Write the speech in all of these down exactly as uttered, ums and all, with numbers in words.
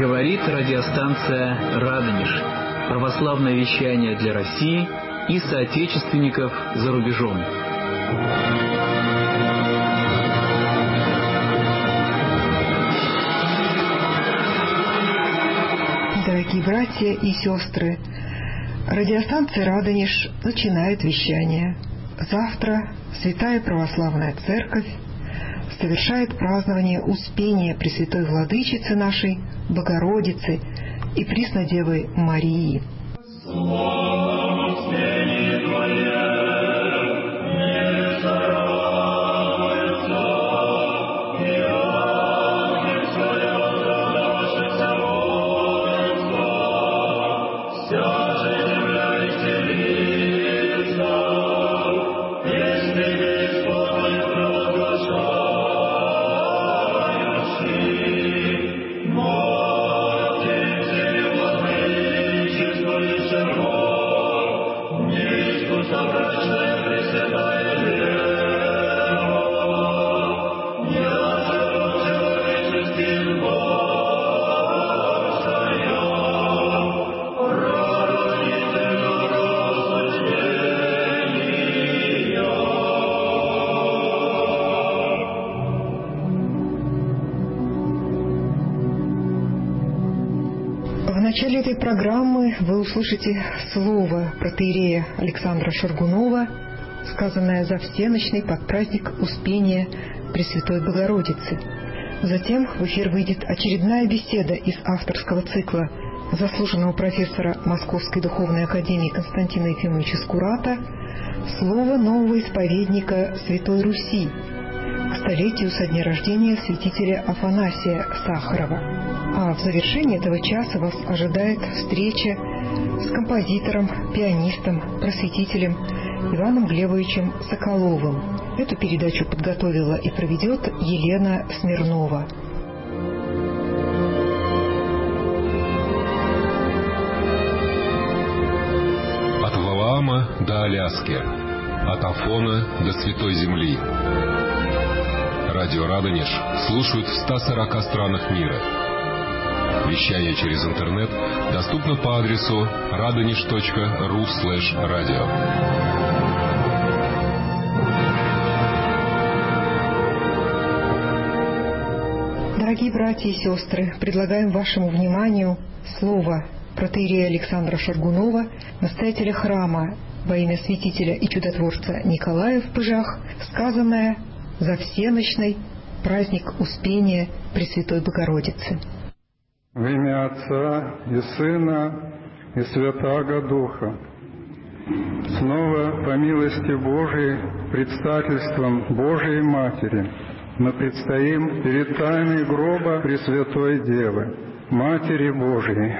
Говорит радиостанция «Радонеж». Православное вещание для России и соотечественников за рубежом. Дорогие братья и сестры, радиостанция «Радонеж» начинает вещание. Завтра Святая Православная Церковь совершает празднование Успения Пресвятой Владычицы нашей, Богородицы и Преснодевы Марии. В начале этой программы вы услышите слово протоиерея Александра Шаргунова, сказанное за всенощный под праздник Успения Пресвятой Богородицы. Затем в эфир выйдет очередная беседа из авторского цикла заслуженного профессора Московской духовной академии Константина Ефимовича Скурата «Слово нового исповедника Святой Руси» к столетию со дня рождения святителя Афанасия Сахарова. А в завершении этого часа вас ожидает встреча с композитором, пианистом, просветителем Иваном Глебовичем Соколовым. Эту передачу подготовила и проведет Елена Смирнова. От Валаама до Аляски, от Афона до Святой Земли. Радио «Радонеж» слушают в ста сорока странах мира. Вещание через интернет доступно по адресу радонеж точка ру слэш радио. Дорогие братья и сестры, предлагаем вашему вниманию слово протоиерея Александра Шаргунова, настоятеля храма во имя святителя и чудотворца Николая в Пыжах, сказанное за всенощный праздник Успения Пресвятой Богородицы. В имя Отца и Сына и Святаго Духа. Снова, по милости Божией, предстательством Божией Матери, мы предстоим перед тайной гроба Пресвятой Девы, Матери Божией.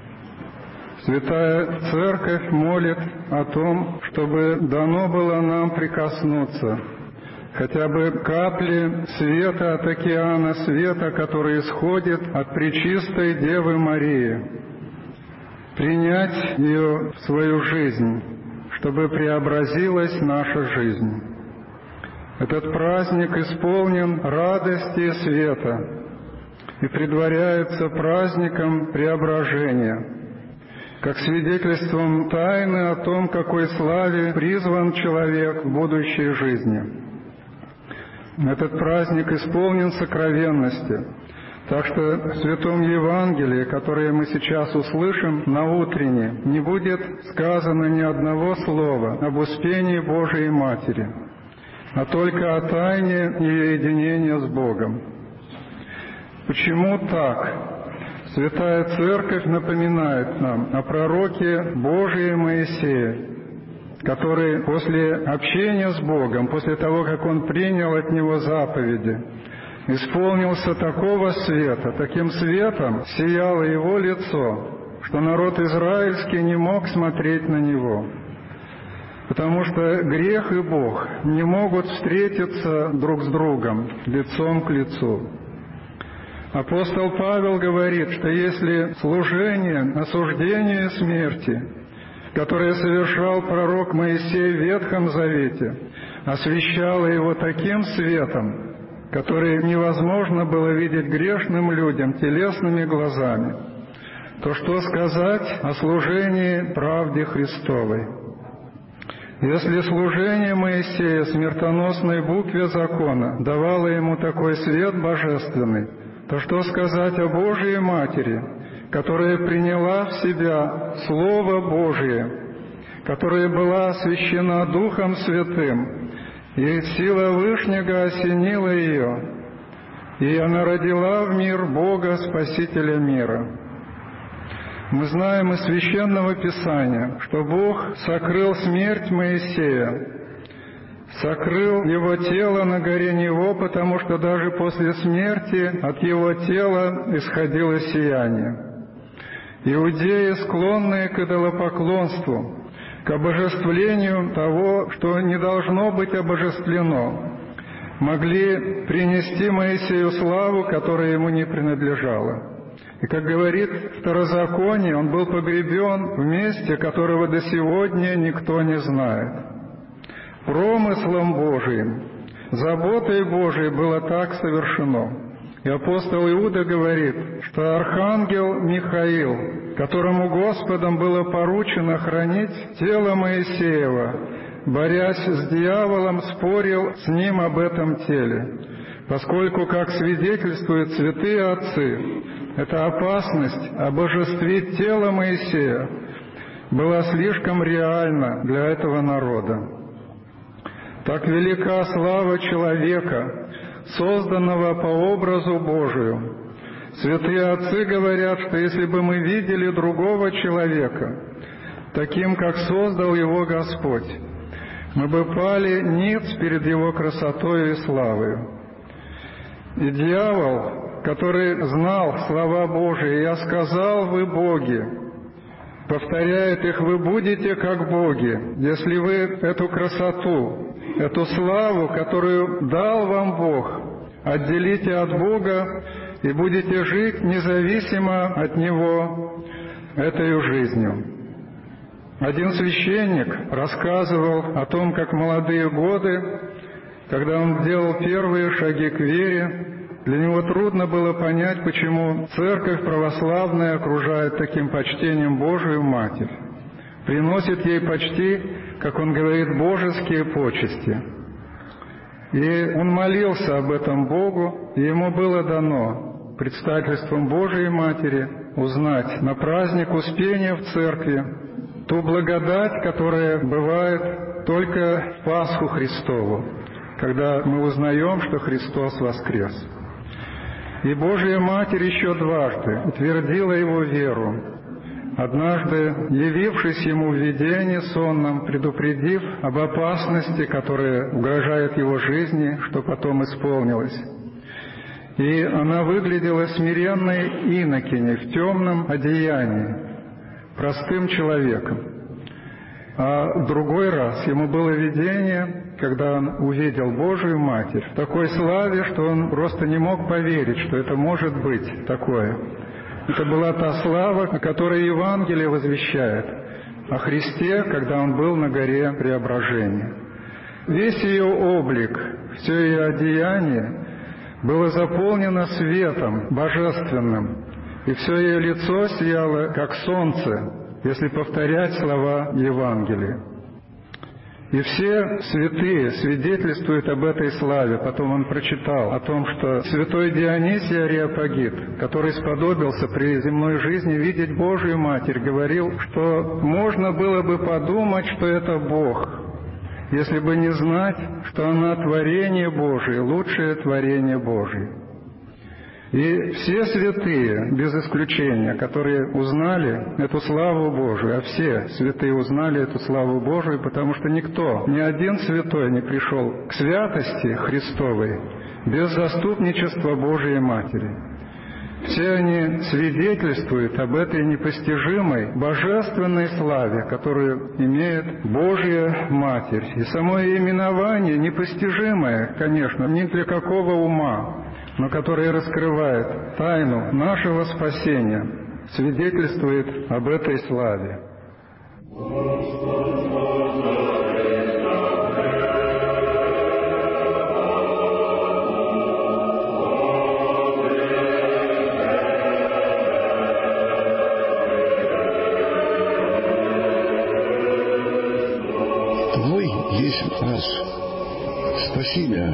Святая Церковь молит о том, чтобы дано было нам прикоснуться хотя бы капли света от океана света, который исходит от Пречистой Девы Марии, принять ее в свою жизнь, чтобы преобразилась наша жизнь. Этот праздник исполнен радости и света и предваряется праздником преображения, как свидетельством тайны о том, какой славе призван человек в будущей жизни. Этот праздник исполнен сокровенности, так что в Святом Евангелии, которое мы сейчас услышим на утренне, не будет сказано ни одного слова об Успении Божией Матери, а только о тайне ее единения с Богом. Почему так? Святая Церковь напоминает нам о пророке Божием Моисее, который после общения с Богом, после того, как он принял от Него заповеди, исполнился такого света, таким светом сияло его лицо, что народ израильский не мог смотреть на него, потому что грех и Бог не могут встретиться друг с другом, лицом к лицу. Апостол Павел говорит, что если служение, осуждение смерти, которое совершал пророк Моисей в Ветхом Завете, освещало его таким светом, который невозможно было видеть грешным людям телесными глазами, то что сказать о служении правде Христовой? Если служение Моисея смертоносной букве закона давало ему такой свет божественный, то что сказать о Божией Матери, которая приняла в себя Слово Божие, которая была освящена Духом Святым, и сила Вышнего осенила ее, и она родила в мир Бога, Спасителя мира. Мы знаем из Священного Писания, что Бог сокрыл смерть Моисея, сокрыл его тело на горе Нево, потому что даже после смерти от его тела исходило сияние. Иудеи, склонные к идолопоклонству, к обожествлению того, что не должно быть обожествлено, могли принести Моисею славу, которая ему не принадлежала. И, как говорит Второзаконие, он был погребен в месте, которого до сегодня никто не знает. Промыслом Божиим, заботой Божией было так совершено. И апостол Иуда говорит, что архангел Михаил, которому Господом было поручено хранить тело Моисеева, борясь с дьяволом, спорил с ним об этом теле, поскольку, как свидетельствуют святые отцы, эта опасность обожествить тело Моисея была слишком реальна для этого народа. Так велика слава человека, созданного по образу Божию. Святые отцы говорят, что если бы мы видели другого человека, таким, как создал его Господь, мы бы пали ниц перед его красотой и славою. И дьявол, который знал слова Божии, «Я сказал, вы боги», повторяет их, «Вы будете как боги, если вы эту красоту, эту славу, которую дал вам Бог, отделите от Бога и будете жить независимо от Него этой жизнью». Один священник рассказывал о том, как молодые годы, когда он делал первые шаги к вере, для него трудно было понять, почему церковь православная окружает таким почтением Божию Матерь, приносит ей почти, как он говорит, божеские почести. И он молился об этом Богу, и ему было дано предстательством Божией Матери узнать на праздник Успения в церкви ту благодать, которая бывает только в Пасху Христову, когда мы узнаем, что Христос воскрес. И Божия Матерь еще дважды утвердила его веру, однажды явившись ему в видении сонном, предупредив об опасности, которая угрожает его жизни, что потом исполнилось. И она выглядела смиренной инокиней в темном одеянии, простым человеком. А в другой раз ему было видение, когда он увидел Божию Матерь в такой славе, что он просто не мог поверить, что это может быть такое. Это была та слава, о которой Евангелие возвещает, о Христе, когда Он был на горе Преображения. Весь ее облик, все ее одеяние было заполнено светом божественным, и все ее лицо сияло, как солнце, если повторять слова Евангелия. И все святые свидетельствуют об этой славе. Потом он прочитал о том, что святой Дионисий Ареопагит, который сподобился при земной жизни видеть Божию Матерь, говорил, что можно было бы подумать, что это Бог, если бы не знать, что она творение Божие, лучшее творение Божие. И все святые, без исключения, которые узнали эту славу Божию, а все святые узнали эту славу Божию, потому что никто, ни один святой не пришел к святости Христовой без заступничества Божией Матери. Все они свидетельствуют об этой непостижимой, божественной славе, которую имеет Божья Матерь. И само именование непостижимое, конечно, ни для какого ума, но которое раскрывает тайну нашего спасения, свидетельствует об этой славе. Спаси меня.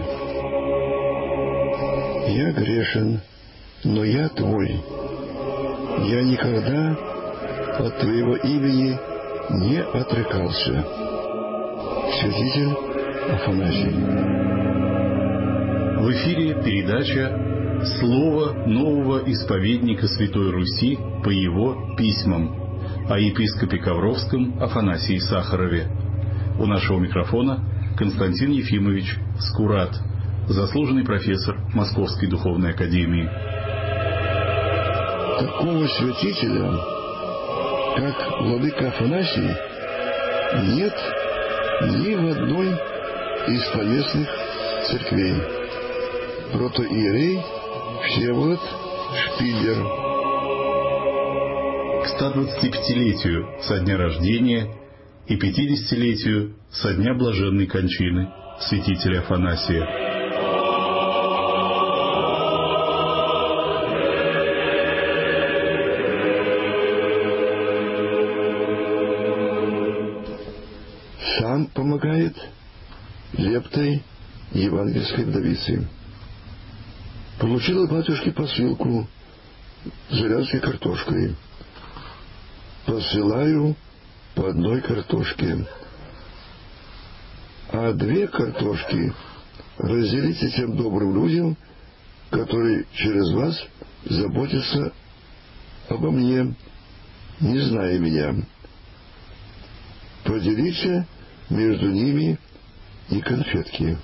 Я грешен, но я Твой. Я никогда от Твоего имени не отрекался. Святитель Афанасий. В эфире передача «Слово нового исповедника Святой Руси по его письмам» о епископе Ковровском Афанасии Сахарове. У нашего микрофона Константин Ефимович Скурат, заслуженный профессор Московской Духовной Академии. Такого святителя, как владыка Афанасий, нет ни в одной из поместных церквей. Протоиерей Всеволод Шпиллер. К стодвадцатипятилетию со дня рождения и пятидесятилетию со дня блаженной кончины святителя Афанасия. Сам помогает лептой евангельской вдовицы. Получил от батюшки посылку с зарядской картошкой. Посылаю по одной картошке. А две картошки разделите тем добрым людям, которые через вас заботятся обо мне, не зная меня. Поделите между ними и конфетки.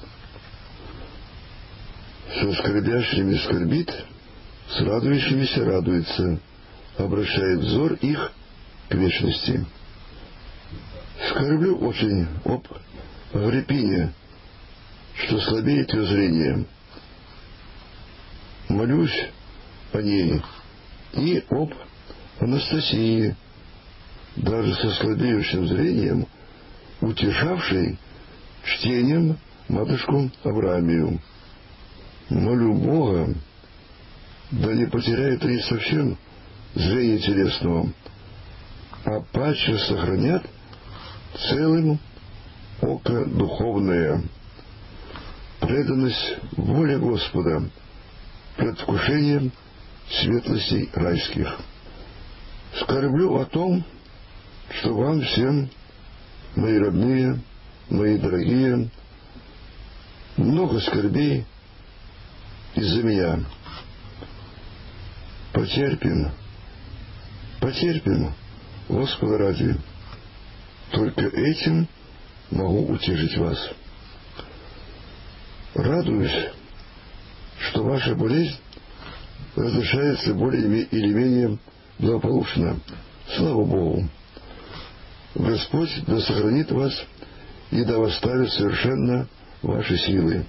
Со скорбящими скорбит, с радующимися радуется, обращает взор их к вечности. Скорблю очень об Агриппине, что слабеет ее зрение. Молюсь о ней и об Анастасии, даже со слабеющим зрением, утешавшей чтением матушку Авраамию. Молю Бога, да не потеряет ей совсем зрение телесного, а паче сохранят целым око духовное, преданность воле Господа, предвкушением светлостей райских. Скорблю о том, что вам всем, мои родные, мои дорогие, много скорбей из-за меня. Потерпим, потерпим, Господа ради. Только этим могу утешить вас. Радуюсь, что ваша болезнь разрешается более или менее благополучно. Слава Богу. Господь да сохранит вас и да восставит совершенно ваши силы.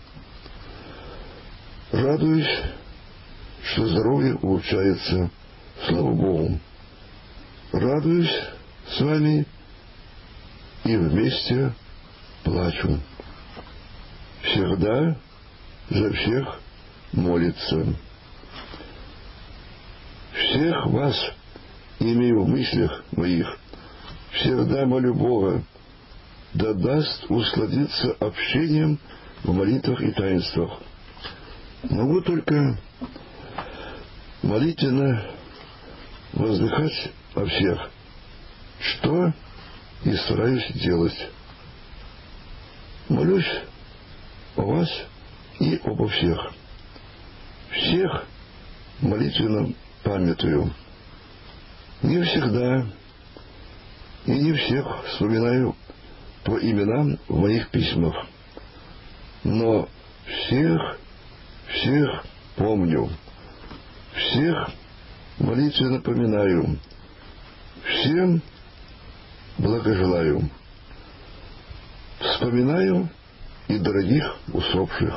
Радуюсь, что здоровье улучшается. Слава Богу. Радуюсь с вами и вместе плачу. Всегда за всех молится. Всех вас имею в мыслях моих. Всегда молю Бога, да даст усладиться общением в молитвах и таинствах. Могу только молитвенно воздыхать о всех, что и стараюсь делать. Молюсь о вас и обо всех. Всех молитвенно памятую. Не всегда и не всех вспоминаю по именам в моих письмах, но всех, всех помню, всех молитвенно напоминаю, всем благожелаю. Вспоминаю и дорогих усопших.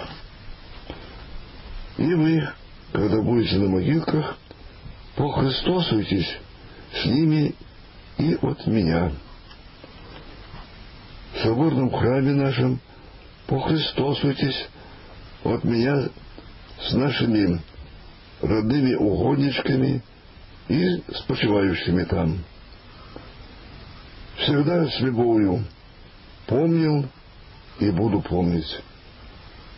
И вы, когда будете на могилках, похристосуйтесь с ними и от меня. В соборном храме нашем похристосуйтесь от меня с нашими родными угодничками и спочивающими там. Всегда с любовью помнил и буду помнить.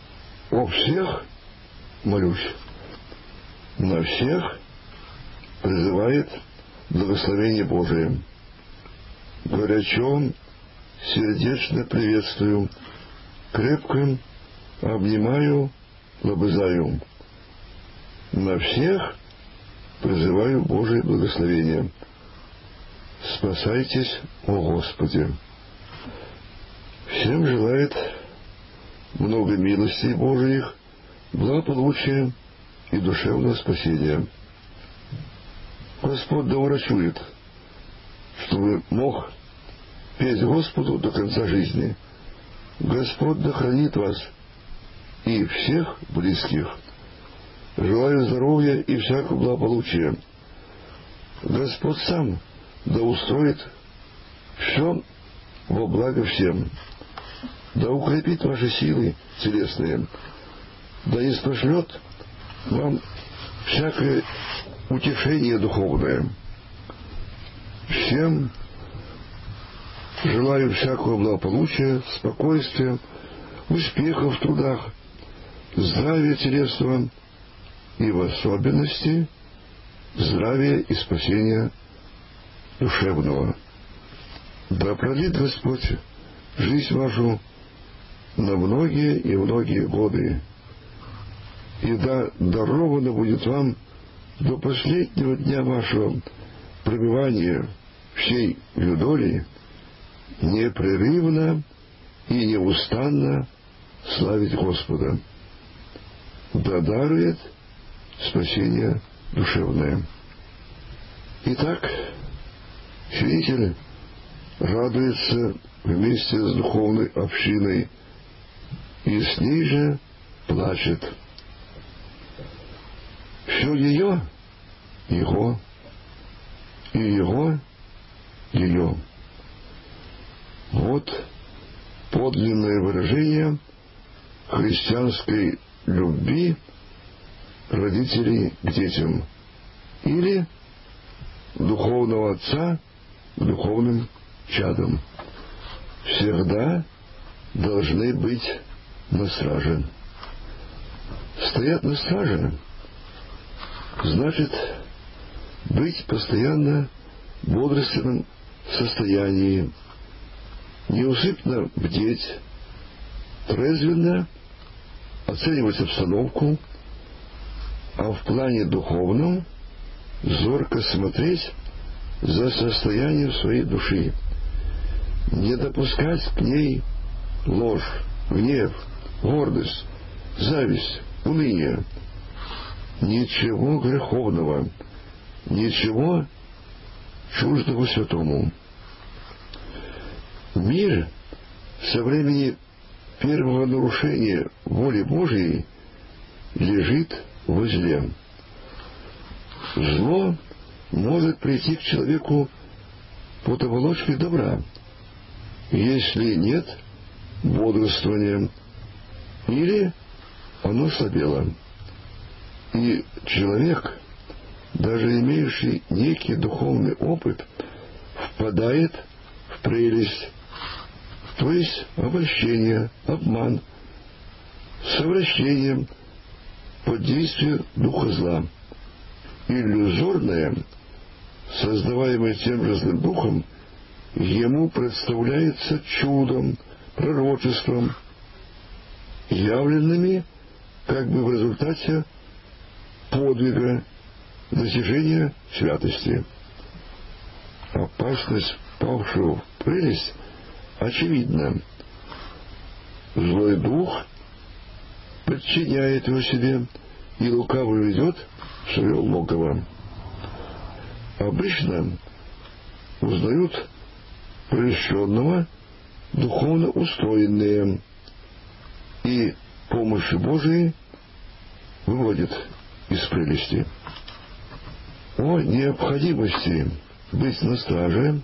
О всех молюсь, на всех призывает благословение Божие. Горячо, сердечно приветствую, крепко обнимаю, лобызаю. На всех призываю Божие благословение. Спасайтесь, о Господи! Всем желает много милостей Божиих, благополучия и душевного спасения. Господь да урачует, чтобы мог петь Господу до конца жизни. Господь да хранит вас и всех близких. Желаю здоровья и всякого благополучия. Господь сам да устроит все во благо всем. Да укрепит ваши силы телесные. Да не спошлет вам всякое утешение духовное. Всем желаю всякого благополучия, спокойствия, успехов в трудах, здравия телесного и в особенности здравия и спасения душевного. Да продлит Господь жизнь вашу на многие и многие годы, и да даровано будет вам до последнего дня вашего пребывания всей юдоли непрерывно и неустанно славить Господа. Да дарует спасение душевное. Итак, свидетель радуется вместе с духовной общиной и с ней же плачет. Все ее — его, и его — ее. Вот подлинное выражение христианской любви родителей к детям или духовного отца к духовным чадам. Всегда должны быть на страже. Стоять на страже значит быть постоянно в бодрственном состоянии, неусыпно бдеть, трезвенно оценивать обстановку, а в плане духовном зорко смотреть за состоянием своей души, не допускать к ней ложь, гнев, гордость, зависть, уныние. Ничего греховного, ничего чуждого святому. Мир со времени первого нарушения воли Божией лежит во зле. Зло может прийти к человеку под оболочкой добра, если нет бодрствования или оно слабело. И человек, даже имеющий некий духовный опыт, впадает в прелесть, то есть обольщение, обман, совращение под действием духа зла. Иллюзорное, создаваемое тем же злым духом, ему представляется чудом, пророчеством, явленными как бы в результате подвига, достижения святости. Опасность павшего в прелесть очевидна. Злой дух подчиняет его себе и лукаво ведет в свое логово. Обычно узнают прельщенного духовно устроенные и помощи Божией выводит из прелести. О необходимости быть на страже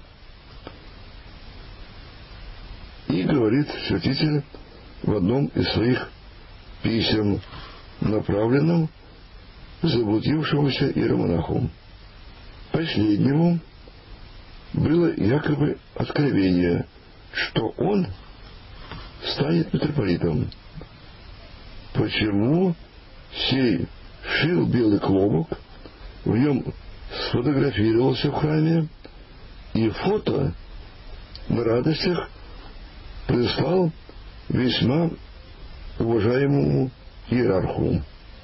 и говорит святитель в одном из своих писем, направленном к заблудившемуся иеромонаху. Последнему было якобы откровение, что он станет митрополитом. почему сей шил белый клобук, в нем сфотографировался в храме, и фото на радостях прислал весьма уважаемому иерарху.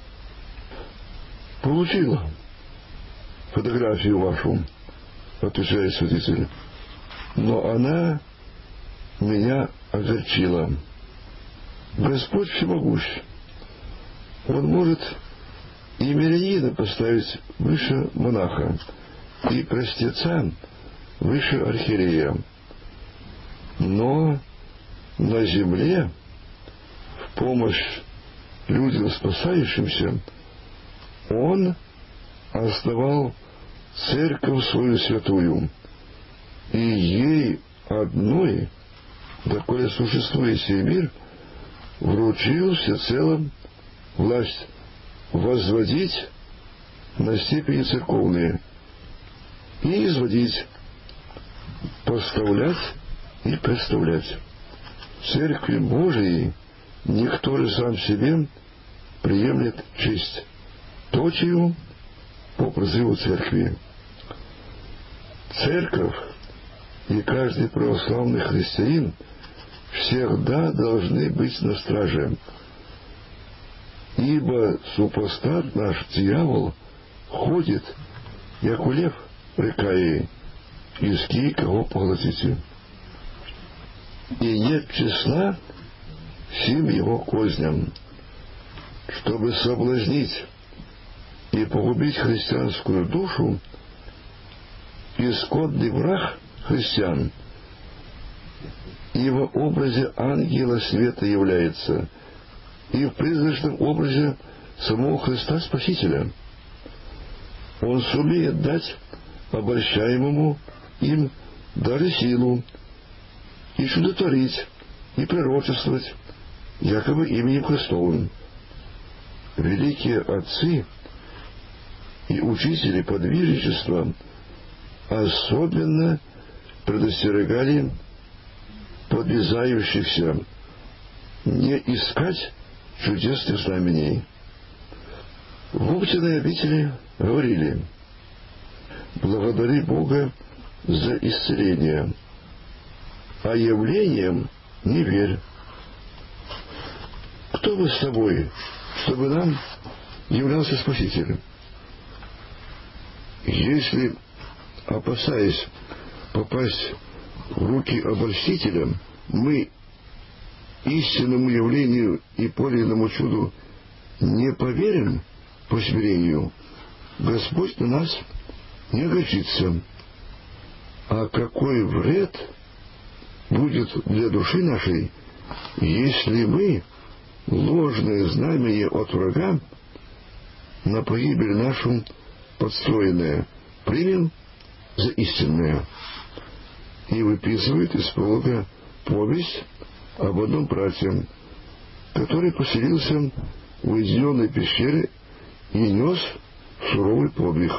Получил фотографию вашу, отвечает святитель, но она меня огорчила. Господь всемогущ. Он может и мирянина поставить выше монаха, и простеца выше архиерея. Но на земле в помощь людям спасающимся Он основал церковь свою святую, и ей одной, доколе существует сей мир, вручил всецело власть возводить на степени церковные и изводить, поставлять и представлять. Церкви Божией никто же сам себе приемлет честь, точию по призыву церкви. Церковь и каждый православный христианин всегда должны быть на страже, ибо супостат наш дьявол ходит, як лев рыкая, иски кого поглотите. И нет числа всем его козням. Чтобы соблазнить и погубить христианскую душу, исходный враг христиан и в образе ангела света является, и в призрачном образе самого Христа Спасителя. Он сумеет дать обольщаемому им даже силу и чудотворить, и пророчествовать, якобы именем Христовым. Великие отцы и учители подвижничества особенно предостерегали подвязающихся не искать чудесных знамений. В Оптиной обители говорили: благодари Бога за исцеление, а явлениям не верь. Кто бы с тобой, чтобы нам являлся Спаситель? Если, опасаясь попасть в руки обольстителя, мы истинному явлению и подлинному чуду не поверим по смирению, Господь на нас не огорчится. А какой вред будет для души нашей, если мы ложное знамение от врага на погибель нашу подстроенное примем за истинное? И выписывает из пролога повесть об одном брате, который поселился в уединенной пещере и нес суровый подвиг.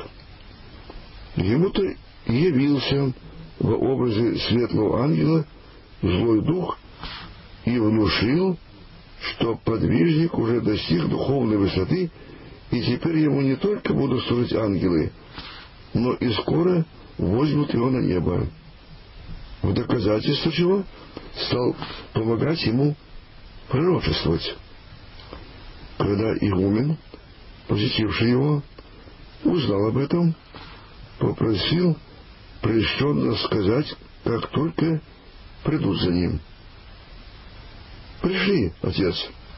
Ему-то явился в образе светлого ангела злой дух и внушил, что подвижник уже достиг духовной высоты, и теперь ему не только будут служить ангелы, но и скоро возьмут его на небо. В доказательство чего стал помогать ему пророчествовать. Когда игумен, посетивший его, узнал об этом, попросил прельщенно сказать, как только придут за ним. «Пришли, отец».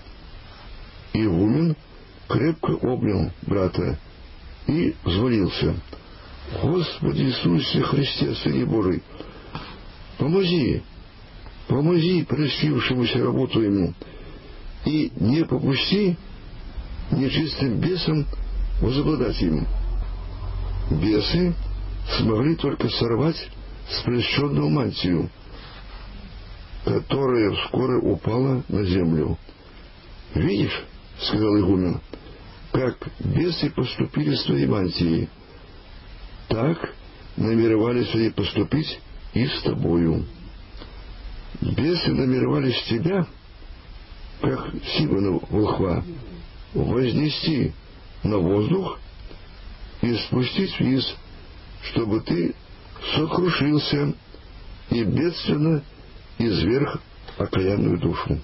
Игумен крепко обнял брата и взмолился: «Господи Иисусе Христе, Сыне Божий, помози, помози прельстившемуся работу ему, и не попусти нечистым бесам возобладать им». Бесы смогли только сорвать с прельщенного мантию, которая вскоре упала на землю. «Видишь, — сказал игумен, — как бесы поступили с твоей мантией, так намеревались они поступить и с тобою. Бесы намеревались тебя как Симона волхва, вознести на воздух и спустить вниз, чтобы ты сокрушился и бедственно изверг окаянную душу.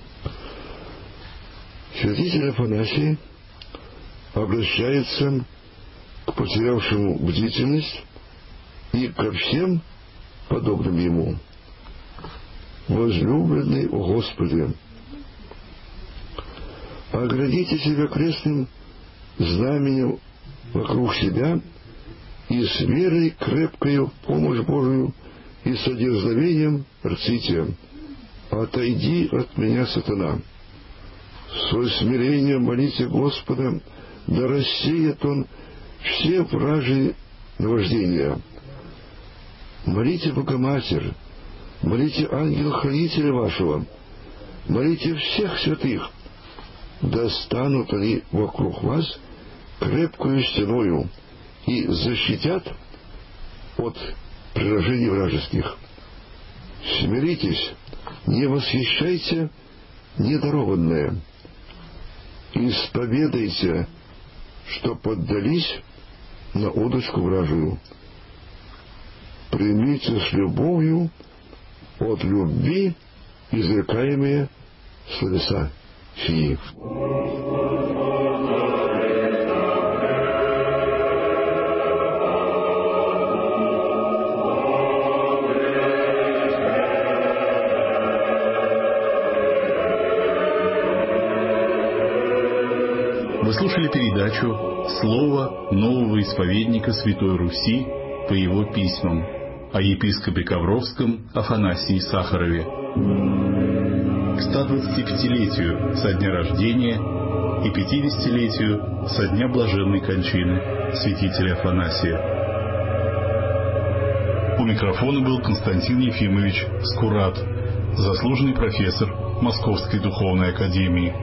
Святитель Афанасий обращается к потерявшему бдительность и ко всем подобным ему. Возлюбленный о Господе, оградите себя крестным знаменем вокруг себя и с верой крепкою в помощь Божию и с одерзновением рците: отойди от меня, сатана. Со смирением молите Господа, да рассеет Он все вражьи наваждения. Молите Богоматерь, молите ангела-хранителя вашего, молите всех святых, да станут они вокруг вас крепкою стеною и защитят от приражений вражеских. Смиритесь, не восхищайте недарованное, исповедайте, что поддались на удочку вражию. Примите с любовью от любви изрекаемые словеса сии. Вы слушали передачу «Слово нового исповедника Святой Руси по его письмам» о епископе Ковровском Афанасии Сахарове. К стодвадцатипятилетию со дня рождения и пятидесятилетию со дня блаженной кончины святителя Афанасия. У микрофона был Константин Ефимович Скурат, заслуженный профессор Московской духовной академии.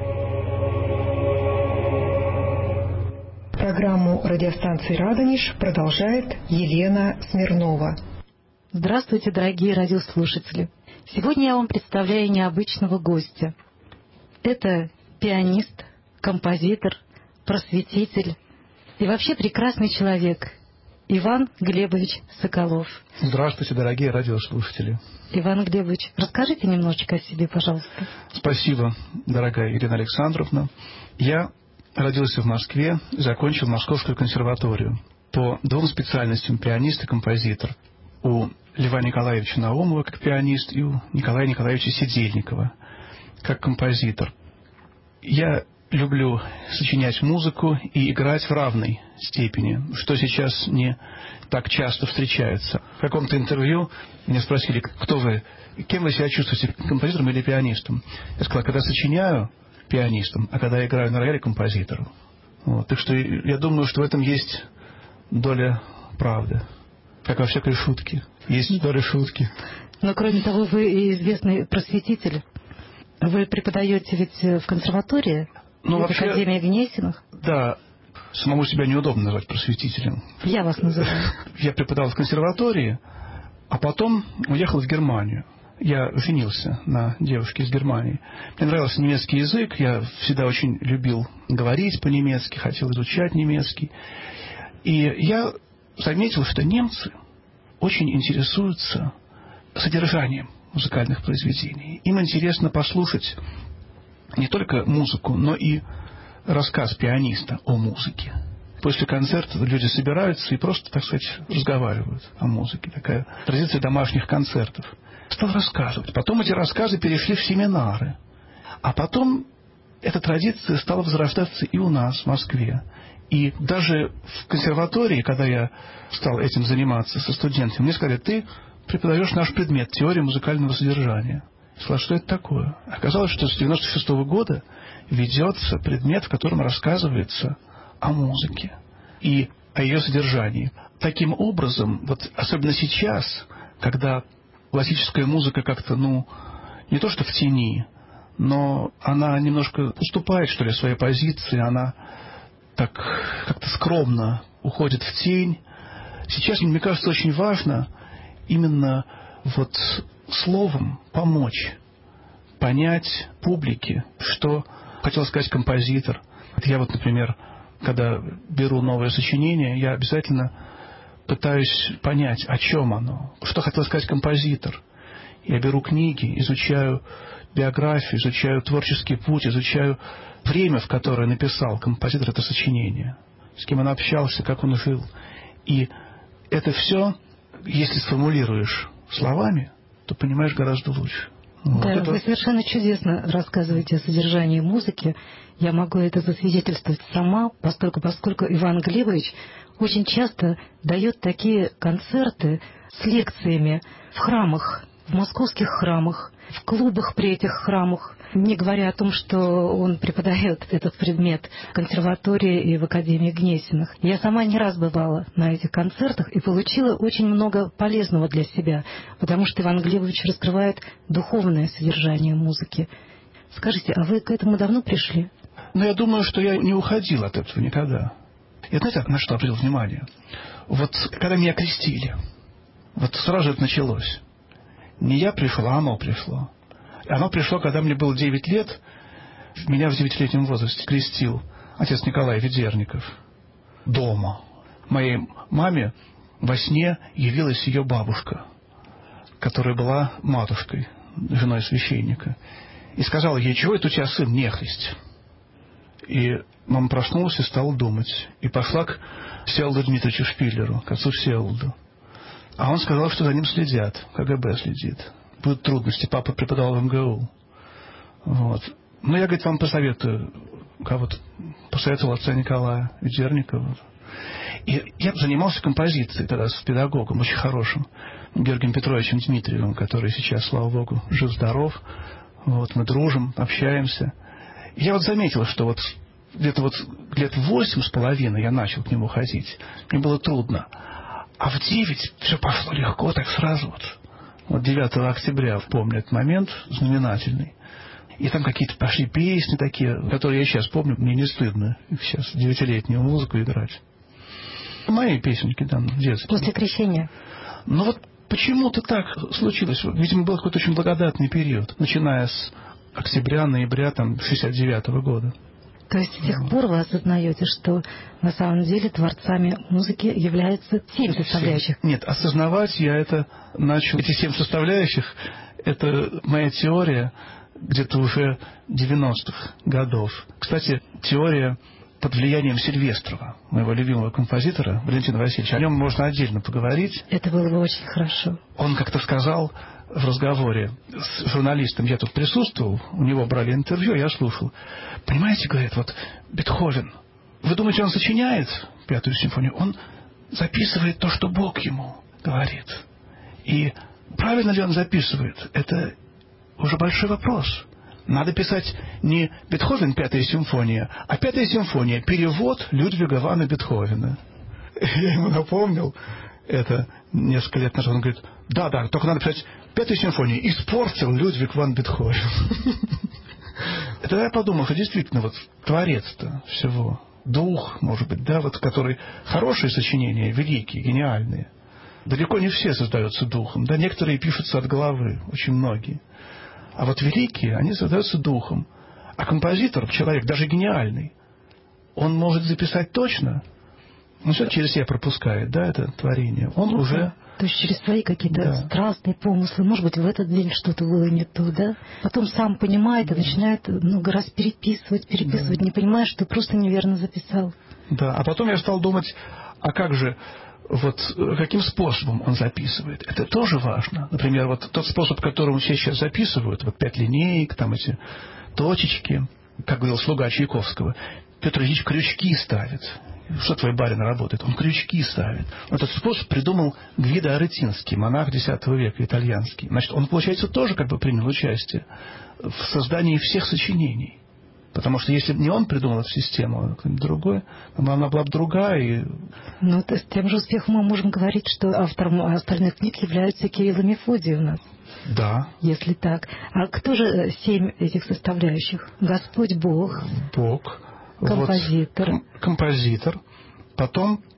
Программу радиостанции «Радонеж» продолжает Елена Смирнова. Здравствуйте, дорогие радиослушатели! Сегодня я вам представляю необычного гостя. Это пианист, композитор, просветитель и вообще прекрасный человек Иван Глебович Соколов. Здравствуйте, дорогие радиослушатели! Иван Глебович, расскажите немножечко о себе, пожалуйста. Спасибо, дорогая Ирина Александровна. Я родился в Москве, закончил Московскую консерваторию по двум специальностям: пианист и композитор. У Льва Николаевича Наумова как пианист и у Николая Николаевича Сидельникова как композитор. Я люблю сочинять музыку и играть в равной степени, что сейчас не так часто встречается. В каком-то интервью меня спросили: кто вы, кем вы себя чувствуете, композитором или пианистом? Я сказал: когда сочиняю, пианистом, а когда играю на рояле, композитором. Вот. Так что я думаю, что в этом есть доля правды. Как во всякой шутке. Есть доля шутки. Но, кроме того, вы известный просветитель. Вы преподаете ведь в консерватории? Ну, в вообще, Академии Гнесиных? Да. Самому себя неудобно назвать просветителем. Я вас называю. Я преподавал в консерватории, а потом уехал в Германию. Я женился на девушке из Германии. Мне нравился немецкий язык. Я всегда очень любил говорить по-немецки, хотел изучать немецкий. И я заметил, что немцы очень интересуются содержанием музыкальных произведений. Им интересно послушать не только музыку, но и рассказ пианиста о музыке. После концерта люди собираются и просто, так сказать, разговаривают о музыке. Такая традиция домашних концертов. Стал рассказывать. Потом эти рассказы перешли в семинары. А потом эта традиция стала возрождаться и у нас, в Москве. И даже в консерватории, когда я стал этим заниматься со студентами, мне сказали: ты преподаешь наш предмет «Теория музыкального содержания». Я сказал: что это такое? Оказалось, что с девяносто шестого года ведется предмет, в котором рассказывается о музыке и о ее содержании. Таким образом, вот особенно сейчас, когда классическая музыка как-то, ну, не то что в тени, но она немножко уступает, что ли, своей позиции, она так как-то скромно уходит в тень. Сейчас, мне кажется, очень важно именно вот словом помочь понять публике, что хотел сказать композитор. Я вот, например, когда беру новое сочинение, я обязательно пытаюсь понять, о чем оно, что хотел сказать композитор. Я беру книги, изучаю биографию, изучаю творческий путь, изучаю время, в которое написал композитор это сочинение, с кем он общался, как он жил. И это все, если сформулируешь словами, то понимаешь гораздо лучше. Да, вот это... Вы совершенно чудесно рассказываете о содержании музыки. Я могу это засвидетельствовать сама, поскольку, поскольку Иван Глебович очень часто дает такие концерты с лекциями в храмах, в московских храмах, в клубах при этих храмах, не говоря о том, что он преподает этот предмет в консерватории и в Академии Гнесиных. Я сама не раз бывала на этих концертах и получила очень много полезного для себя, потому что Иван Глебович раскрывает духовное содержание музыки. Скажите, а вы к этому давно пришли? Ну, я думаю, что я не уходил от этого никогда. И знаете, на что обратил внимание? Вот когда меня крестили, вот сразу же это началось. Не я пришел, а оно пришло. И оно пришло, когда мне было девять лет. Меня в девятилетнем возрасте крестил отец Николай Ведерников дома. Моей маме во сне явилась ее бабушка, которая была матушкой, женой священника. И сказала ей: чего это у тебя сын нехрист? И мама проснулась и стала думать. И пошла к Всеволоду Дмитриевичу Шпиллеру, к отцу Всеволоду. А он сказал, что за ним следят, КГБ следит. Будут трудности. Папа преподавал в МГУ. Вот. Но я, говорит, вам посоветую. Кого-то посоветовал отца Николая Ведерникова. И я занимался композицией тогда с педагогом, очень хорошим, Георгием Петровичем Дмитриевым, который сейчас, слава богу, жив-здоров. Вот, мы дружим, общаемся. И я вот заметил, что вот где-то вот лет восемь с половиной я начал к нему ходить. Мне было трудно. А в девять все пошло легко, так сразу вот. Вот девятого октября, помню этот момент знаменательный. И там какие-то пошли песни такие, которые я сейчас помню, мне не стыдно их сейчас девятилетнюю музыку играть. Мои песенки там детские. После крещения? Ну вот почему-то так случилось. Видимо, был какой-то очень благодатный период, начиная с октября, ноября там шестьдесят девятого года. То есть с тех пор вы осознаете, что на самом деле творцами музыки являются семь составляющих? Нет, осознавать я это начал. Эти семь составляющих – это моя теория где-то уже девяностых годов. Кстати, теория под влиянием Сильвестрова, моего любимого композитора Валентина Васильевича. О нем можно отдельно поговорить. Это было бы очень хорошо. Он как-то сказал в разговоре с журналистом, я тут присутствовал, у него брали интервью, я слушал. Понимаете, говорит, вот Бетховен, вы думаете, он сочиняет пятую симфонию? Он записывает то, что Бог ему говорит. И правильно ли он записывает? Это уже большой вопрос. Надо писать не Бетховен пятая симфония, а пятая симфония, перевод Людвига вана Бетховена. Я ему напомнил это несколько лет назад. Он говорит, да, да, только надо писать пятую симфонию. Испортил Людвиг ван Бетховен. Это я подумал, что действительно вот творец-то всего, дух, может быть, да, вот который хорошие сочинения, великие, гениальные. Далеко не все создаются духом, да, некоторые пишутся от головы, очень многие. А вот великие, они создаются духом. А композитор, человек, даже гениальный, он может записать точно, он все через себя пропускает, да, это творение. Он ну, уже... То есть через свои какие-то да. страстные помыслы, может быть, в этот день что-то было не то, да? Потом сам понимает да. и начинает много раз переписывать, переписывать, да. не понимая, что просто неверно записал. Да, а потом я стал думать, а как же, вот каким способом он записывает? Это тоже важно. Например, вот тот способ, которым все сейчас записывают, вот пять линеек, там эти точечки, как говорил слуга Чайковского, Петр Ильич крючки ставит. Что твой барин работает? Он крючки ставит. Этот способ придумал Гвидо Аретинский, монах десятого века, итальянский. Значит, он, получается, тоже как бы принял участие в создании всех сочинений. Потому что если бы не он придумал эту систему, а кто-нибудь другой, она была бы другая. И... Ну, то с тем же успехом мы можем говорить, что автором остальных книг является Кирилл и Мефодий у нас. Да. Если так. А кто же семь этих составляющих? Господь Бог. Бог. Композитор. Вот, композитор. Потом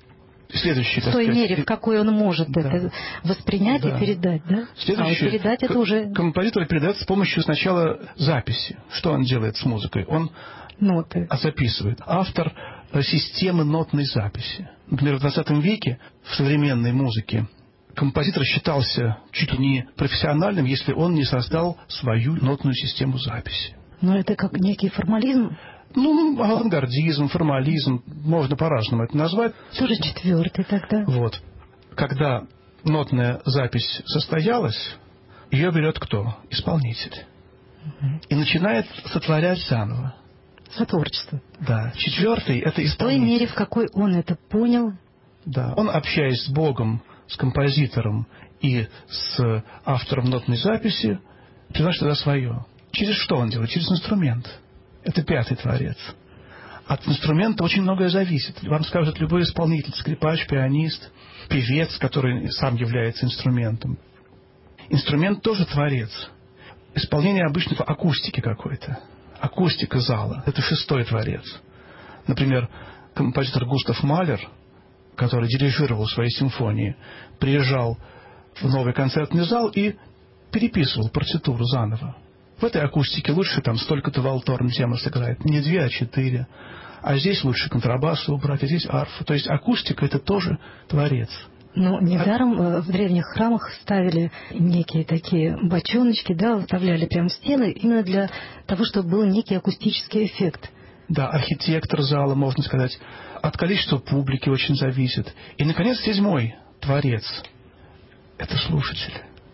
Следующий, в той сказать, мере, в какой он может да. это воспринять да. и передать, да? Следующий, а вот передать это уже... Композитор передает с помощью сначала записи. Что он делает с музыкой? Он Ноты. записывает. Автор системы нотной записи. Например, в двадцатом веке в современной музыке композитор считался чуть ли не профессиональным, если он не создал свою нотную систему записи. Но это как некий формализм? Ну, авангардизм, формализм, можно по-разному это назвать. Тоже четвертый тогда. Вот. Когда нотная запись состоялась, ее берет кто? Исполнитель. Угу. И начинает сотворять заново. Сотворчество. Да. Четвертый — это исполнитель. В той мере, в какой он это понял. Да. Он, общаясь с Богом, с композитором и с автором нотной записи, приносит туда свое. Через что он делает? Через инструмент. Это пятый творец. От инструмента очень многое зависит. Вам скажет любой исполнитель, скрипач, пианист, певец, который сам является инструментом. Инструмент тоже творец. Исполнение обычно по акустике какой-то. Акустика зала. Это шестой творец. Например, композитор Густав Малер, который дирижировал свои симфонии, приезжал в новый концертный зал и переписывал партитуру заново. В этой акустике лучше там столько-то валторн тема сыграет. Не две, а четыре. А здесь лучше контрабасы убрать, а здесь арфа. То есть акустика — это тоже творец. Ну, недаром а... в древних храмах ставили некие такие бочоночки, да, вставляли прямо в стены, именно для того, чтобы был некий акустический эффект. Да, архитектор зала, можно сказать. От количества публики очень зависит. И, наконец, седьмой творец — это слушатель.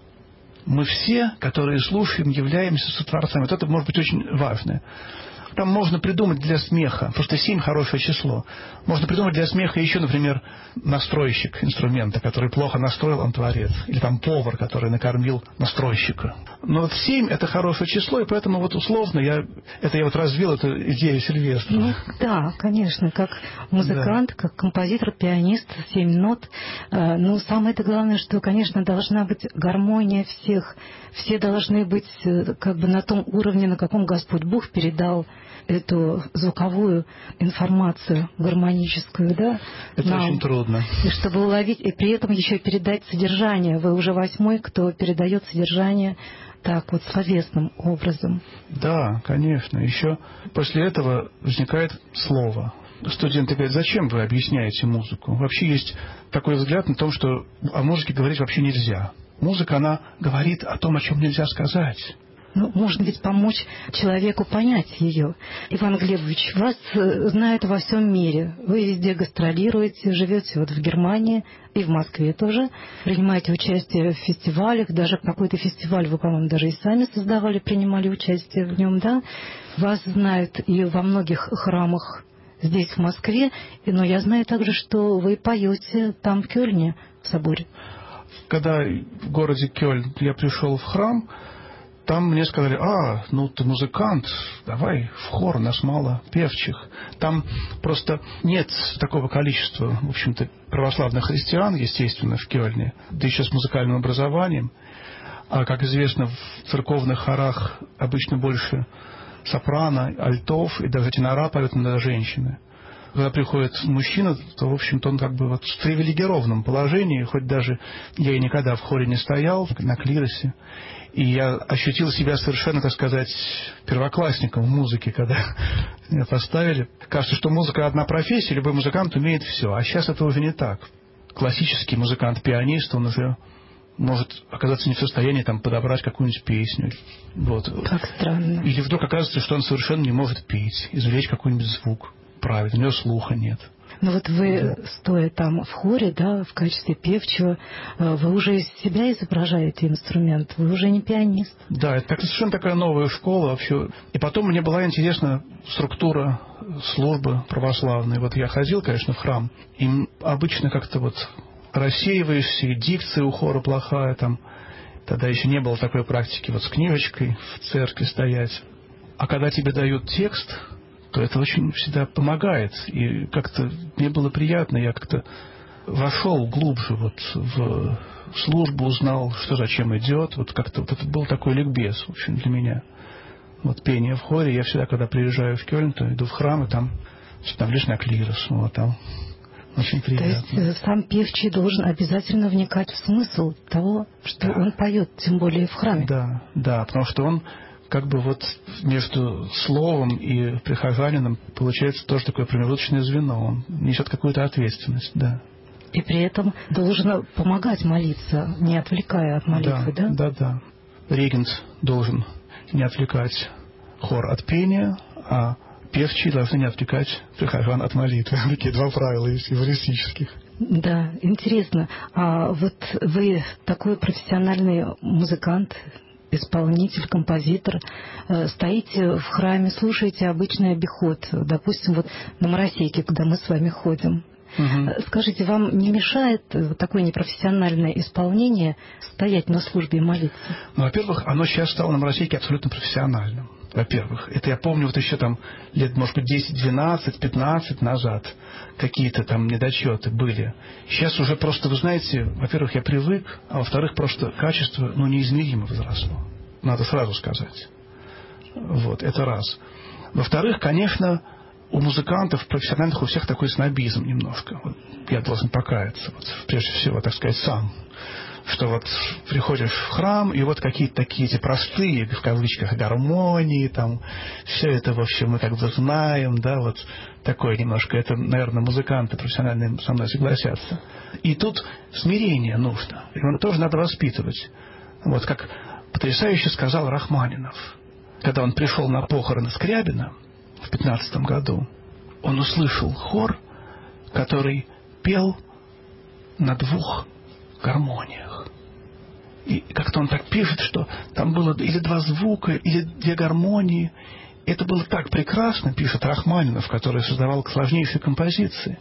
Мы все, которые слушаем, являемся сотворцами. Вот это может быть очень важно. Там можно придумать для смеха, просто семь хорошее число. Можно придумать для смеха еще, например, настройщик инструмента, который плохо настроил, он творец. Или там повар, который накормил настройщика. Но вот семь — это хорошее число, и поэтому вот условно я, это я вот развил эту идею Сильвестра. Ну, да, конечно, как музыкант, да. как композитор, пианист, семь нот. Но самое-то главное, что, конечно, должна быть гармония всех. Все должны быть как бы на том уровне, на каком Господь Бог передал эту звуковую информацию гармоническую, да? Это нам. Очень трудно. И чтобы уловить, и при этом еще передать содержание. Вы уже восьмой, кто передает содержание так вот словесным образом. Да, конечно. Еще после этого возникает слово. Студенты говорят, зачем вы объясняете музыку? Вообще есть такой взгляд на то, что о музыке говорить вообще нельзя. Музыка, она говорит о том, о чем нельзя сказать. Ну, можно ведь помочь человеку понять ее. Иван Глебович, вас знают во всем мире. Вы везде гастролируете, живете вот в Германии и в Москве тоже. Принимаете участие в фестивалях. Даже какой-то фестиваль вы, по-моему, даже и сами создавали, принимали участие в нем, да? Вас знают и во многих храмах здесь, в Москве. Но я знаю также, что вы поете там, в Кёльне, в соборе. Когда в городе Кёльн я пришел в храм, там мне сказали, а, ну ты музыкант, давай в хор, нас мало певчих. Там просто нет такого количества, в общем-то, православных христиан, естественно, в Кёльне, да еще с музыкальным образованием. А, как известно, в церковных хорах обычно больше сопрано, альтов и даже тенора поют, иногда женщины. Когда приходит мужчина, то, в общем-то, он как бы вот в привилегированном положении, хоть даже я и никогда в хоре не стоял, на клиросе. И я ощутил себя совершенно, так сказать, первоклассником в музыке, когда меня поставили. Кажется, что музыка одна профессия, любой музыкант умеет все. А сейчас это уже не так. Классический музыкант-пианист, он уже может оказаться не в состоянии там подобрать какую-нибудь песню. Вот. Как странно. Или вдруг оказывается, что он совершенно не может петь, извлечь какой-нибудь звук. Правильно, у него слуха нет. Ну вот вы, стоя там в хоре, да, в качестве певчего, вы уже из себя изображаете инструмент, вы уже не пианист. Да, это совершенно такая новая школа вообще. И потом мне была интересна структура службы православной. Вот я ходил, конечно, в храм, и обычно как-то вот рассеиваешься, и дикция у хора плохая там. Тогда еще не было такой практики вот с книжечкой в церкви стоять. А когда тебе дают текст, то это очень всегда помогает. И как-то мне было приятно, я как-то вошел глубже вот в службу, узнал, что зачем идет. Вот как-то вот это был такой ликбез, в общем, для меня. Вот пение в хоре. Я всегда, когда приезжаю в Кёльн, то иду в храм, и там, там лишь на клирос. Вот, там Очень приятно. То есть сам певчий должен обязательно вникать в смысл того, что да. он поет, тем более в храме. Да, да, потому что он как бы вот между словом и прихожанином получается тоже такое промежуточное звено. Он несет какую-то ответственность, да. И при этом должен помогать молиться, не отвлекая от молитвы, да? Да, да, да. Регент должен не отвлекать хор от пения, а певчие должны не отвлекать прихожан от молитвы. Такие два правила есть евхаристических. Да, интересно. А вот вы такой профессиональный музыкант, исполнитель, композитор, стоите в храме, слушаете обычный обиход, допустим, вот на Моросейке, куда мы с вами ходим. Угу. Скажите, вам не мешает такое непрофессиональное исполнение стоять на службе и молиться? Ну, во-первых, оно сейчас стало на Моросейке абсолютно профессиональным. Во-первых, это я помню вот еще там лет, может быть, десять, двенадцать, пятнадцать назад какие-то там недочеты были. Сейчас уже просто, вы знаете, во-первых, я привык, а во-вторых, просто качество, ну, неизмеримо возросло. Надо сразу сказать. Вот, это раз. Во-вторых, конечно, у музыкантов профессиональных у всех такой снобизм немножко. Вот я должен покаяться, вот, прежде всего, так сказать, сам. Что вот приходишь в храм, и вот какие-то такие эти простые, в кавычках, гармонии, там, все это, в общем, мы как бы знаем, да, вот такое немножко, это, наверное, музыканты профессиональные со мной согласятся. И тут смирение нужно, его тоже надо воспитывать. Вот как потрясающе сказал Рахманинов, когда он пришел на похороны Скрябина в пятнадцатом году, он услышал хор, который пел на двух гармониях. И как-то он так пишет, что там было или два звука, или две гармонии. Это было так прекрасно, пишет Рахманинов, который создавал сложнейшие композиции.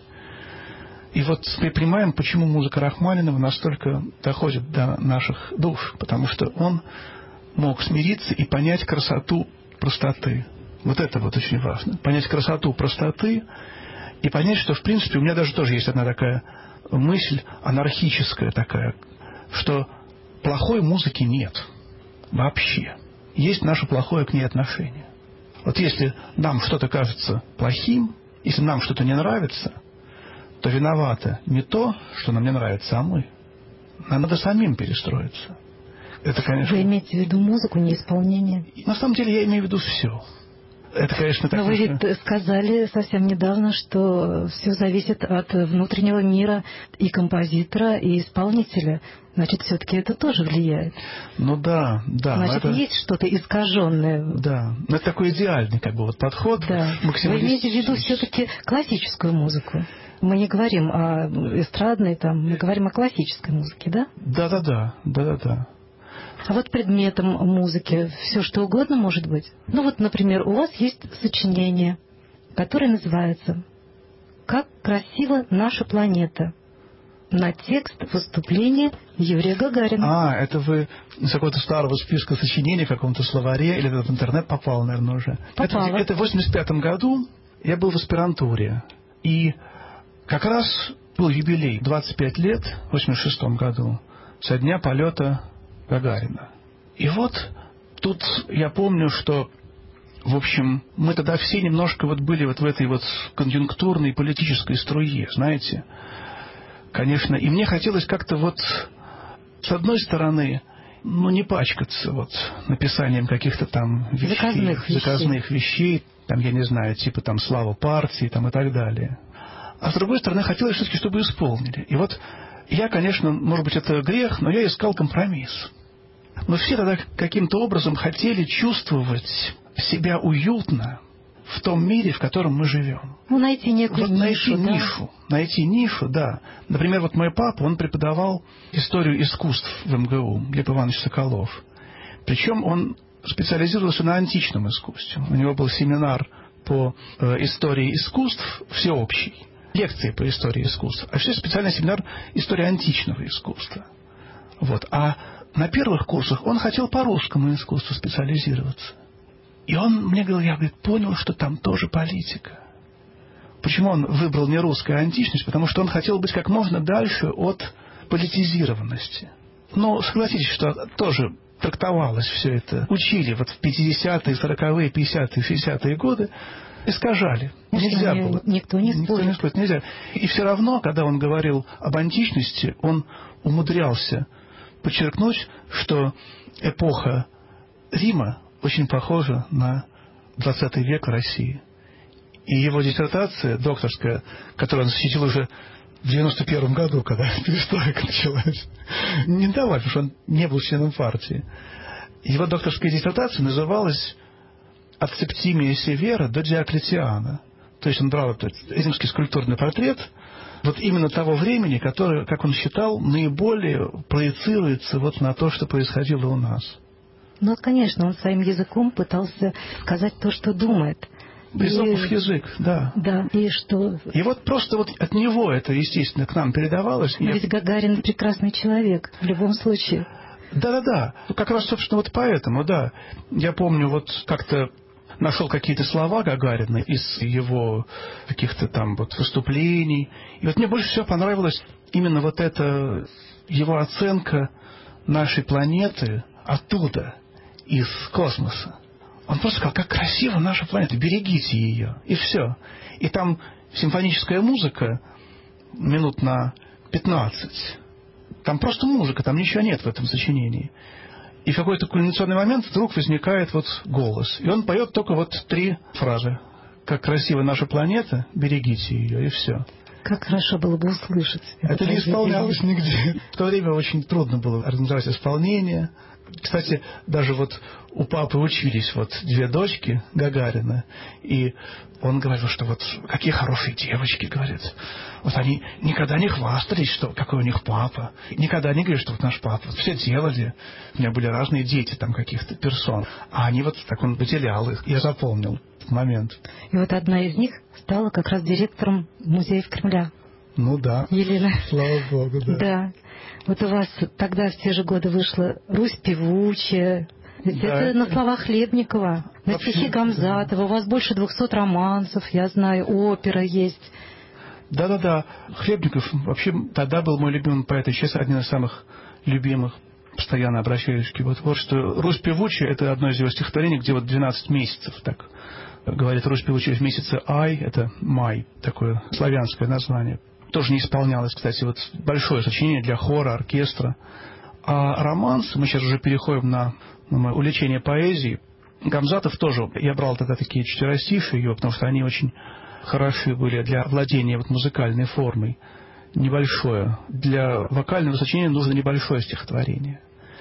И вот мы понимаем, почему музыка Рахманинова настолько доходит до наших душ, потому что он мог смириться и понять красоту простоты. Вот это вот очень важно. Понять красоту простоты и понять, что, в принципе, у меня даже тоже есть одна такая мысль анархическая такая, что плохой музыки нет вообще. Есть наше плохое к ней отношение. Вот если нам что-то кажется плохим, если нам что-то не нравится, то виновато не то, что нам не нравится, а мы. Нам надо самим перестроиться. Это, конечно... Вы имеете в виду музыку, не исполнение? На самом деле я имею в виду все. Это, конечно, так. Но вы ведь сказали совсем недавно, что все зависит от внутреннего мира и композитора, и исполнителя. Значит, все-таки это тоже влияет. Ну да, да. Значит, это... есть что-то искаженное. Да, но это такой идеальный как бы вот подход. Да. Вы имеете в виду все-таки классическую музыку? Мы не говорим о эстрадной, там, мы говорим о классической музыке, да? Да-да-да, да-да-да. А вот предметом музыки все что угодно может быть. Ну вот, например, у вас есть сочинение, которое называется «Как красива наша планета» на текст выступления Юрия Гагарина. А, это вы из какого-то старого списка сочинений в каком-то словаре, или это в интернет попало, наверное, уже? Попало. Это, это в восемьдесят пятом году я был в аспирантуре, и как раз был юбилей, двадцать пять лет, в восемьдесят шестом году, со дня полета Гагарина. И вот тут я помню, что, в общем, мы тогда все немножко вот были вот в этой вот конъюнктурной политической струе, знаете. Конечно, и мне хотелось как-то вот, с одной стороны, ну, не пачкаться вот написанием каких-то там вещей, заказных вещей, заказных вещей, там, я не знаю, типа там слава партии там и так далее. А с другой стороны, хотелось все-таки, чтобы исполнили. И вот я, конечно, может быть, это грех, но я искал компромисс. Мы все тогда каким-то образом хотели чувствовать себя уютно в том мире, в котором мы живем. Ну, найти некую вот нишу, найти да? нишу. Найти нишу, да. Например, вот мой папа, он преподавал историю искусств в эм гэ у, Глеб Иванович Соколов. Причем он специализировался на античном искусстве. У него был семинар по э, истории искусств всеобщий. Лекции по истории искусства. А еще специальный семинар истории античного искусства. Вот. А на первых курсах он хотел по русскому искусству специализироваться. И он мне говорил, я говорит, понял, что там тоже политика. Почему он выбрал не русская античность? Потому что он хотел быть как можно дальше от политизированности. Но согласитесь, что тоже трактовалось все это. Учили вот в пятидесятые, сороковые, пятидесятые, шестидесятые годы. искажали. Конечно, нельзя не, было. Никто не никто спорит. не спорит. Нельзя. И все равно, когда он говорил об античности, он умудрялся подчеркнуть, что эпоха Рима очень похожа на двадцатый век в России. И его диссертация докторская, которую он защитил уже в девяносто первом году, когда перестройка началась, не давали, потому что он не был членом партии. Его докторская диссертация называлась «От Септимия Севера до Диоклетиана». То есть он брал этот римский скульптурный портрет вот именно того времени, которое, как он считал, наиболее проецируется вот на то, что происходило у нас. Ну, конечно, он своим языком пытался сказать то, что думает. Эзопов язык, да. Да, и что... И вот просто вот от него это, естественно, к нам передавалось. Но ведь я... Гагарин прекрасный человек, в любом случае. Да-да-да. Как раз, собственно, вот поэтому, да. Я помню, вот как-то нашел какие-то слова Гагарина из его каких-то там вот выступлений. И вот мне больше всего понравилась именно вот эта его оценка нашей планеты оттуда, из космоса. Он просто сказал, как красива наша планета, берегите ее. И все. И там симфоническая музыка минут на пятнадцать. Там просто музыка, там ничего нет в этом сочинении. И в какой-то кульминационный момент вдруг возникает вот голос. И он поет только вот три фразы. Как красива наша планета, берегите ее, и все. Как хорошо было бы услышать. Это не исполнялось нигде. В то время очень трудно было организовать исполнение. Кстати, даже вот у папы учились вот две дочки Гагарина, и он говорил, что вот какие хорошие девочки, говорит. Вот они никогда не хвастались, что какой у них папа. Никогда не говорили, что вот наш папа. Вот все делали. У меня были разные дети там каких-то персон. А они вот, так он выделял их. Я запомнил этот момент. И вот одна из них стала как раз директором музеев Кремля. Ну да. Елена. Слава Богу, да. Да. Вот у вас тогда в те же годы вышла «Русь певучая». Ведь да, это на словах Хлебникова, на стихи Гамзатова. У вас больше двухсот романсов, я знаю, опера есть. Да-да-да. Хлебников вообще тогда был мой любимый поэт, и сейчас один из самых любимых, постоянно обращаюсь к его творчеству. «Русь певучая» — это одно из его стихотворений, где вот двенадцать месяцев, так говорит «Русь певучая» в месяце Ай, это май, такое славянское название. Тоже не исполнялось, кстати, вот большое сочинение для хора, оркестра. А романс, мы сейчас уже переходим на, на увлечение поэзией. Гамзатов тоже, я брал тогда такие четверостишие его, потому что они очень хороши были для владения вот музыкальной формой. Небольшое. Для вокального сочинения нужно небольшое стихотворение.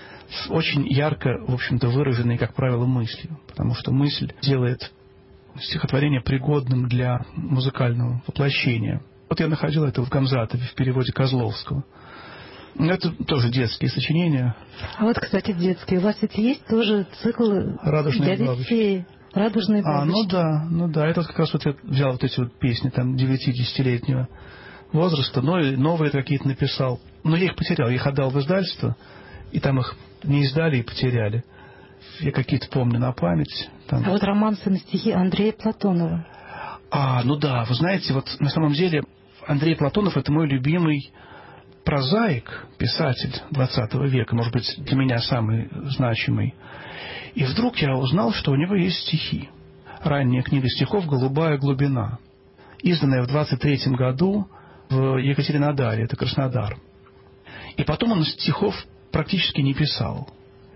С очень ярко, в общем-то, выраженной, как правило, мыслью. Потому что мысль делает стихотворение пригодным для музыкального воплощения. Вот я находил это в Гамзатове в переводе Козловского. Это тоже детские сочинения. А вот, кстати, детские. У вас ведь есть тоже цикл «Радужные для детей. «Радужные бабочки». А, ну да, ну да. Это как раз вот я взял вот эти вот песни там девяти-десятилетнего возраста, но и новые какие-то написал. Но я их потерял, я их отдал в издательство, и там их не издали и потеряли. Я какие-то помню на память. Там. А вот романсы на стихи Андрея Платонова. А, ну да, вы знаете, вот на самом деле Андрей Платонов — это мой любимый прозаик, писатель двадцатого века, может быть, для меня самый значимый. И вдруг я узнал, что у него есть стихи. Ранняя книга стихов «Голубая глубина», изданная в двадцать третьем году в Екатеринодаре, это Краснодар. И потом он стихов практически не писал.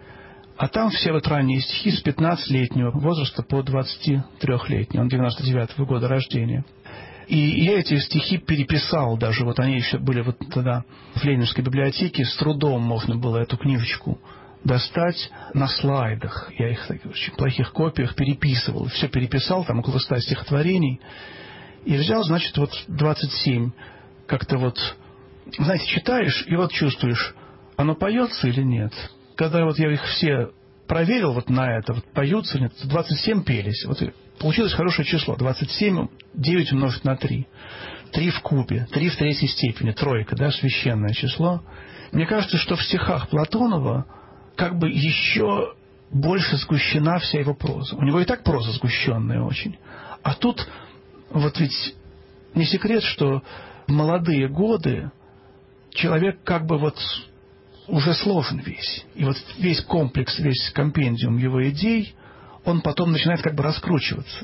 А там все вот ранние стихи с пятнадцатилетнего возраста по двадцатитрёхлетний. Он девяносто девятого года рождения. И я эти стихи переписал даже. Вот они еще были вот тогда в Ленинской библиотеке. С трудом можно было эту книжечку достать на слайдах. Я их в таких очень плохих копиях переписывал. Все переписал, там около ста стихотворений. И взял, значит, вот двадцать семь. Как-то вот, знаете, читаешь и вот чувствуешь, оно поется или нет. Когда вот я их все проверил вот на это, вот поются, нет, двадцать семь пелись. Вот получилось хорошее число. двадцать семь, девять умножить на три. три в кубе, три в третьей степени, тройка, да, священное число. Мне кажется, что в стихах Платонова как бы еще больше сгущена вся его проза. У него и так проза сгущенная очень. А тут вот ведь не секрет, что в молодые годы человек как бы вот уже сложен весь. И вот весь комплекс, весь компендиум его идей, он потом начинает как бы раскручиваться.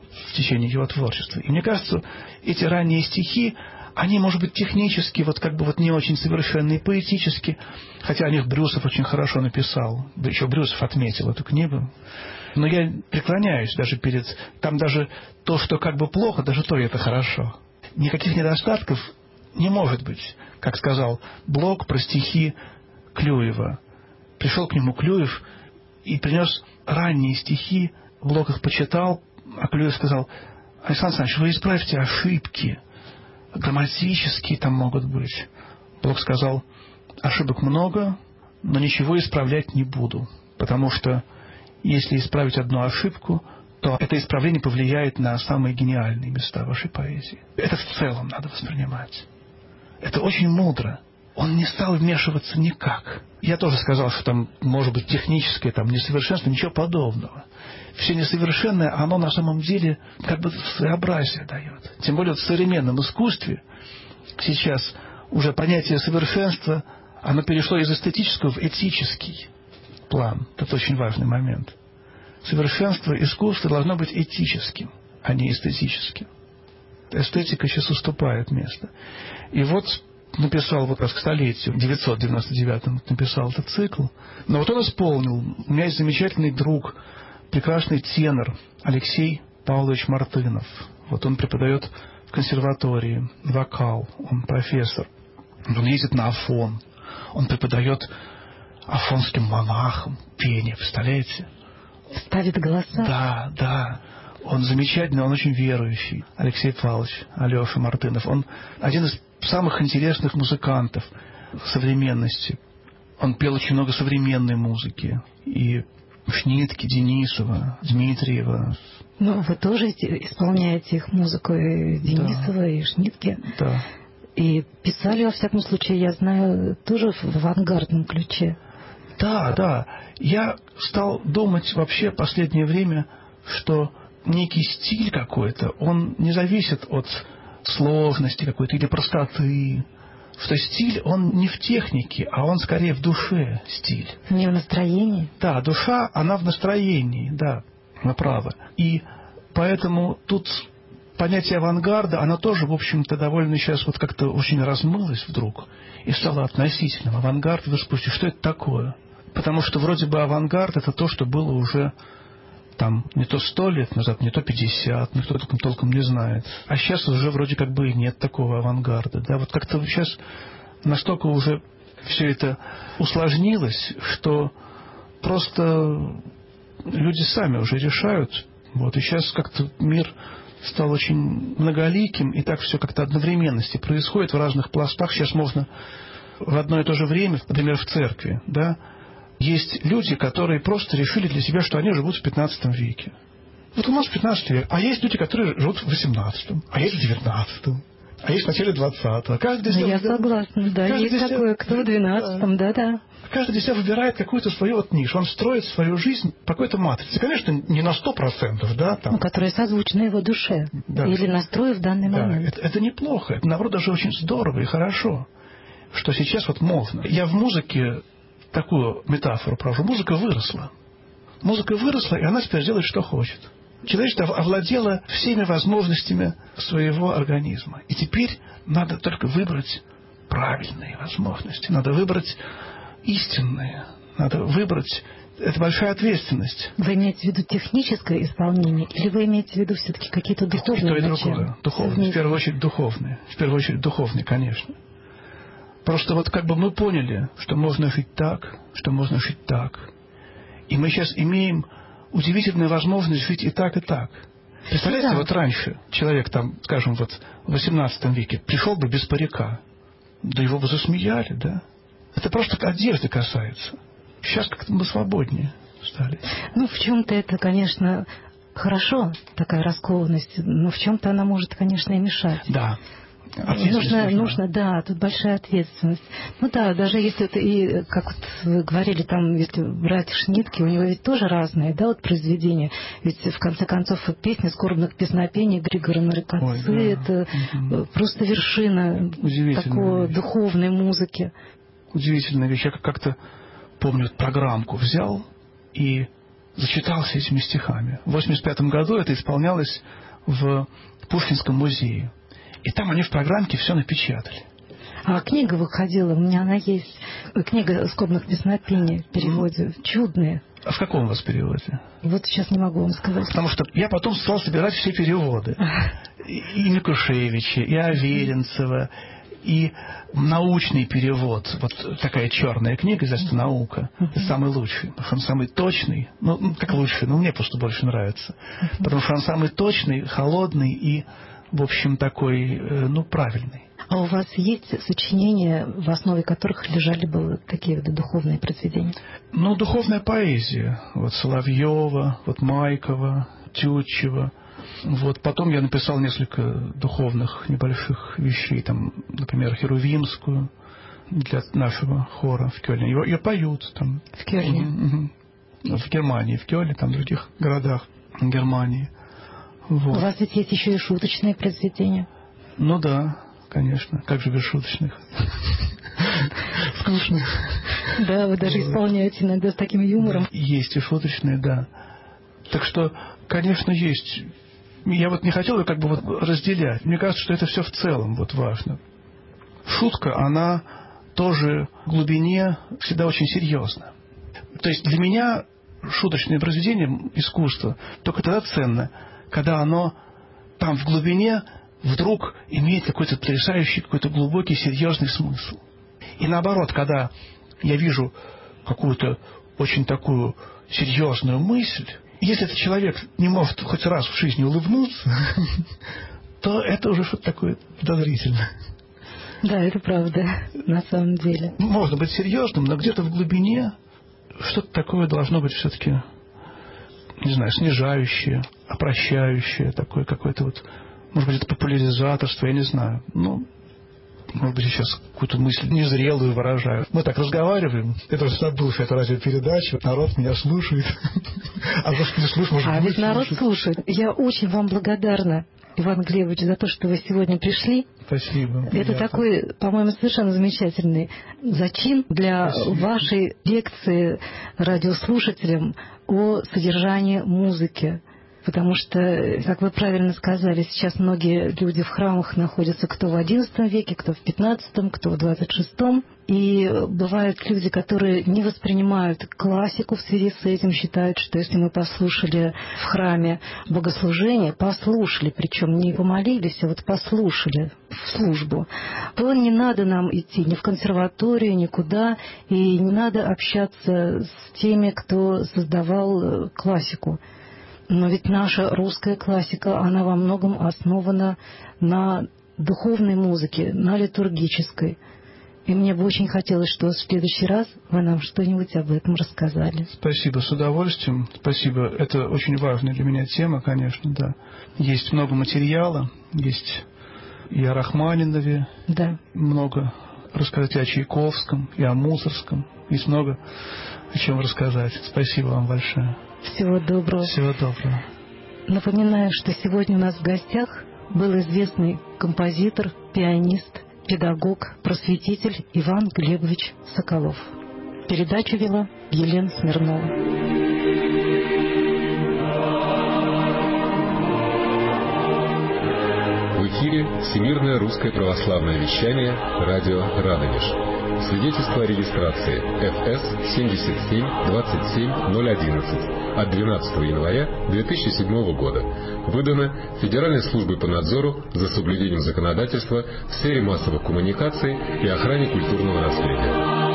в течение его творчества. И мне кажется, эти ранние стихи, они, может быть, технически, вот как бы вот не очень совершенные, поэтически, хотя о них Брюсов очень хорошо написал, еще Брюсов отметил эту книгу. Но я преклоняюсь даже перед... Там даже то, что как бы плохо, даже то это хорошо. Никаких недостатков не может быть. Как сказал Блок про стихи Клюева. Пришел к нему Клюев и принес ранние стихи. Блок их почитал, а Клюев сказал: Александр Александрович, вы исправьте ошибки. Грамматические там могут быть. Блок сказал: ошибок много, но ничего исправлять не буду. Потому что если исправить одну ошибку, то это исправление повлияет на самые гениальные места вашей поэзии. Это в целом надо воспринимать. Это очень мудро. Он не стал вмешиваться никак. Я тоже сказал, что там может быть техническое там несовершенство, ничего подобного. Все несовершенное, оно на самом деле как бы своеобразие дает. Тем более в современном искусстве сейчас уже понятие совершенства, оно перешло из эстетического в этический план. Это очень важный момент. Совершенство искусства должно быть этическим, а не эстетическим. Эстетика сейчас уступает место. И вот написал вот раз к столетию, в девятьсот девяносто девятом написал этот цикл. Но вот он исполнил. У меня есть замечательный друг, прекрасный тенор Алексей Павлович Мартынов. Вот он преподает в консерватории вокал, он профессор. Он ездит на Афон. Он преподает афонским монахам пение, представляете? Ставит голоса? Да, да. Он замечательный, он очень верующий. Алексей Павлович, Алеша Мартынов. Он один из самых интересных музыкантов современности. Он пел очень много современной музыки. И Шнитке, Денисова, Дмитриева. Ну, вы тоже исполняете их музыку, и Денисова, да, и Шнитке. Да. И писали, во всяком случае, я знаю, тоже в авангардном ключе. Да, да. Я стал думать вообще в последнее время, что некий стиль какой-то, он не зависит от сложности какой-то или простоты. Что стиль, он не в технике, а он скорее в душе стиль. Не в настроении? Да, душа, она в настроении, да, направо. И поэтому тут понятие авангарда, оно тоже, в общем-то, довольно сейчас вот как-то очень размылось вдруг и стало относительным. Авангард, вы спросите, что это такое? Потому что вроде бы авангард — это то, что было уже там не то сто лет назад, не то пятьдесят, никто толком, толком не знает. А сейчас уже вроде как бы и нет такого авангарда. Да? Вот как-то сейчас настолько уже все это усложнилось, что просто люди сами уже решают. Вот. И сейчас как-то мир стал очень многоликим, и так все как-то одновременности происходит в разных пластах. Сейчас можно в одно и то же время, например, в церкви, да, есть люди, которые просто решили для себя, что они живут в пятнадцатом веке. Вот у нас пятнадцатый век, а есть люди, которые живут в восемнадцатом, а есть в девятнадцатом, а есть в начале двадцатого. Каждый ну, я согласна, да, есть себя, такое, кто в двенадцатом, да-да. Каждый для себя выбирает какую-то свою вот нишу, он строит свою жизнь по какой-то матрице. Конечно, не на сто процентов, да. Там. Ну, которая созвучна его душе, да, или настрою в данный да, момент. Это, это неплохо, это, наоборот, даже очень здорово и хорошо, что сейчас вот можно. Я в музыке такую метафору провожу. Музыка выросла. Музыка выросла, и она теперь делает, что хочет. Человечество овладело всеми возможностями своего организма. И теперь надо только выбрать правильные возможности. Надо выбрать истинные. Надо выбрать... Это большая ответственность. Вы имеете в виду техническое исполнение, или вы имеете в виду все-таки какие-то духовные начала? То и другое. Духовные. В первую очередь духовные. В первую очередь духовные, конечно. Просто вот как бы мы поняли, что можно жить так, что можно жить так. И мы сейчас имеем удивительную возможность жить и так, и так. Представляете, да. Вот раньше человек там, скажем, вот в восемнадцатом веке пришел бы без парика, да его бы засмеяли, да? Это просто одежды касается. Сейчас как-то мы свободнее стали. Ну, в чем-то это, конечно, хорошо, такая раскованность, но в чем-то она может, конечно, и мешать. Да. Нужно, нужно, да, тут большая ответственность. Ну да, даже если это и, как вот вы говорили, там, если брать Шнитке, у него ведь тоже разные, да, вот произведения. Ведь в конце концов песни скорбных песнопений Григора Нарикадзе, да, это угу. просто вершина такой вещь. Духовной музыки. Удивительная вещь. Я как-то помню, программку взял и зачитался этими стихами. В восемьдесят пятом году это исполнялось в Пушкинском музее. И там они в программке все напечатали. А книга выходила, у меня она есть. Книга скорбных песнопений в переводе. Mm-hmm. Чудная. А в каком у вас переводе? Вот сейчас не могу вам сказать. Потому что я потом стал собирать все переводы. И Микушевича, и Аверинцева, и научный перевод. Вот такая черная книга, издательство «Наука». Uh-huh. Это самый лучший, потому что он самый точный. Ну, как лучший, но мне просто больше нравится. Uh-huh. Потому что он самый точный, холодный и, в общем, такой, ну, правильный. А у вас есть сочинения, в основе которых лежали бы вот такие вот духовные произведения? Ну, духовная поэзия. Вот Соловьева, вот Майкова, Тютчева. Вот. Потом я написал несколько духовных небольших вещей. Там, например, Херувимскую для нашего хора в Кёльне. Ее, ее поют там. В Кёльне? Угу, угу. В Германии, в Кёльне, там в других городах Германии. Вот. У вас ведь есть еще и шуточные произведения? Ну да. Конечно. Как же без шуточных? Скучных. Да, вы даже исполняете иногда с таким юмором. Есть и шуточные, да. Так что, конечно, есть. Я вот не хотел как бы вот разделять. Мне кажется, что это все в целом вот важно. Шутка, она тоже в глубине всегда очень серьезна. То есть для меня шуточное произведение искусства только тогда ценно, когда оно там в глубине вдруг имеет какой-то потрясающий, какой-то глубокий, серьезный смысл. И наоборот, когда я вижу какую-то очень такую серьезную мысль, если этот человек не может хоть раз в жизни улыбнуться, то это уже что-то такое подозрительное. Да, это правда, на самом деле. Можно быть серьезным, но где-то в глубине что-то такое должно быть все-таки, не знаю, снижающее, опрощающее, такое какое-то вот. Может быть, это популяризаторство, я не знаю. Ну, может быть, сейчас какую-то мысль незрелую выражаю. Мы так разговариваем. Это уже забыл, что это радиопередача. Народ меня слушает. А может, не слушает, может, А ведь народ слушает. Я очень вам благодарна, Иван Глебович, за то, что вы сегодня пришли. Спасибо. Это приятно. Такой, по-моему, совершенно замечательный зачин для Спасибо. Вашей лекции радиослушателям о содержании музыки. Потому что, как вы правильно сказали, сейчас многие люди в храмах находятся кто в одиннадцатом веке, кто в пятнадцатом, кто в двадцать шестом. И бывают люди, которые не воспринимают классику в связи с этим, считают, что если мы послушали в храме богослужение, послушали, причем не помолились, а вот послушали в службу, то не надо нам идти ни в консерваторию, никуда, и не надо общаться с теми, кто создавал классику. Но ведь наша русская классика, она во многом основана на духовной музыке, на литургической. И мне бы очень хотелось, что в следующий раз вы нам что-нибудь об этом рассказали. Спасибо, с удовольствием. Спасибо. Это очень важная для меня тема, конечно, да. Есть много материала, есть и о Рахманинове, да. Много рассказать и о Чайковском, и о Мусорском. Есть много о чем рассказать. Спасибо вам большое. Всего доброго. Всего доброго. Напоминаю, что сегодня у нас в гостях был известный композитор, пианист, педагог, просветитель Иван Глебович Соколов. Передачу вела Елена Смирнова. В эфире Всемирное русское православное вещание радио Радонеж. Свидетельство о регистрации эф эс семьдесят семь двадцать семь ноль одиннадцать от двенадцатого января две тысячи седьмого года. Выдано Федеральной службой по надзору за соблюдением законодательства в сфере массовых коммуникаций и охране культурного наследия.